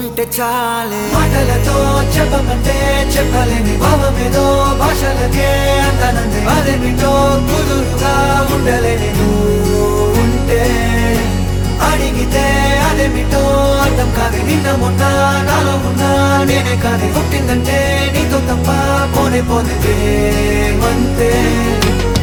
ఉంటే చాలే మాటలతో చెప్పమంటే చెప్పలేని భావమేదో భాషలకే అందనందే అదేమిటో కుదురుగా ఉండలేని నువ్వు ఉంటే అడిగితే అదేమిటో అర్థం కాదు నిన్న మొన్న నాలో ఉన్నా నేనే కాదే పుట్టిందంటే నీతో తప్ప పోనే పోతే మంతే